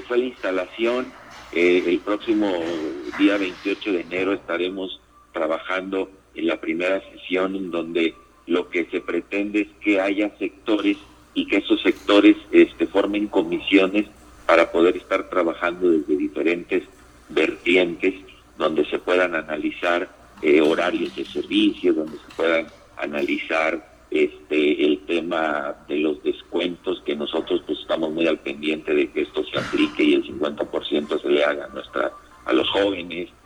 fue la instalación. El próximo día 28 de enero estaremos trabajando en la primera sesión, en donde lo que se pretende es que haya sectores y que esos sectores formen comisiones para poder estar trabajando desde diferentes vertientes, donde se puedan analizar horarios de servicio, donde se puedan analizar el tema de los descuentos, que nosotros pues estamos muy al pendiente de que esto se aplique y el 50% se le haga a los jóvenes,